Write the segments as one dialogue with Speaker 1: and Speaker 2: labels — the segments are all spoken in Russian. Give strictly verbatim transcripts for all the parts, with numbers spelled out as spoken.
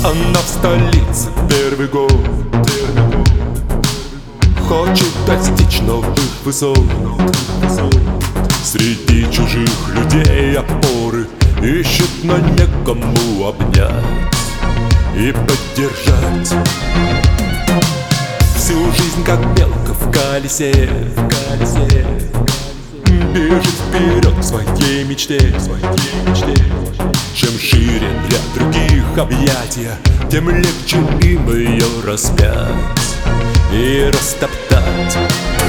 Speaker 1: Она в столице первый год, хочет достичь новых высот. Среди чужих людей опоры ищет, но некому обнять и поддержать. Всю жизнь как белка в колесе, в колесе бежит вперед к своей мечте, своей мечте. Чем шире для других объятия, тем легче им ее распять и растоптать.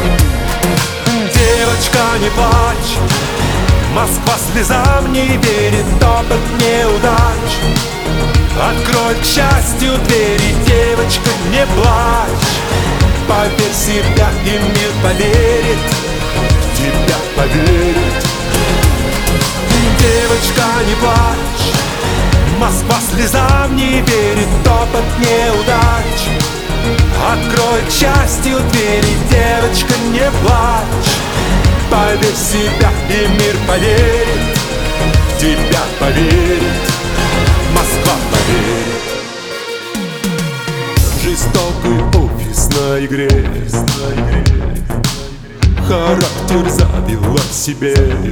Speaker 1: Девочка, не плачь, Москва слезам не верит, опыт неудач откроет к счастью двери. Девочка, не плачь, поверь в себя, и мир поверит, в тебя поверит. Девочка, не плачь, Москва слезам не верит, опыт неудач открой к счастью двери. Девочка, не плачь, поверь в себя, и мир поверит, в тебя поверит, Москва поверит. Жестокой офисной игре характер забила себе,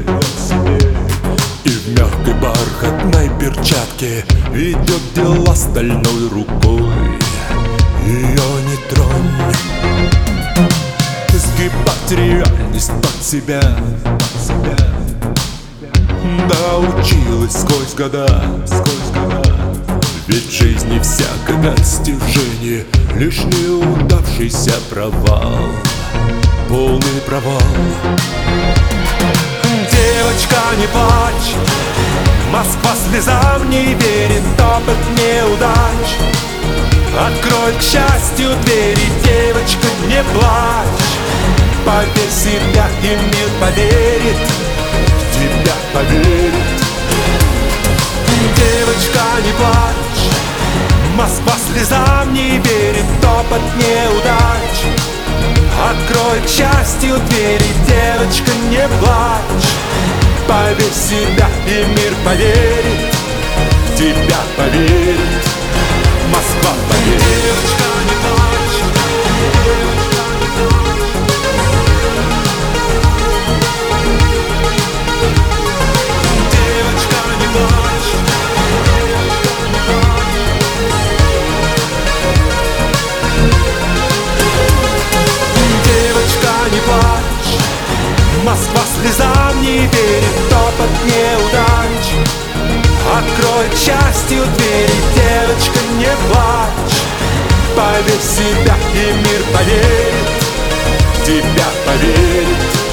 Speaker 1: и в мягкой бархатной перчатке ведет дела стальной рукой. Ее не тронь, сгибать реальность под себя, под себя. Научилась сквозь года, сквозь года. Ведь в жизни всякое достижение лишь неудавшийся провал, полный провал. Девочка, не плачь, Москва слезам не верит, опыт неудач откроет к счастью двери. Девочка, не плачь, поверь в себя, и мир поверит, в тебя поверит. Девочка, не плачь, Москва слезам не верит, опыт неудач откроет к счастью двери. Девочка, не плачь, поверь в себя, и мир поверит, в тебя поверит, Москва поверит. Девочка, не плачь, девочка, не плачь. Девочка, не плачь, девочка, не плачь. Девочка, не плачь, Москва слезам не верит, опыт неудач открой к счастью двери. Девочка, не плачь, поверь в себя, и мир поверит, в тебя поверит,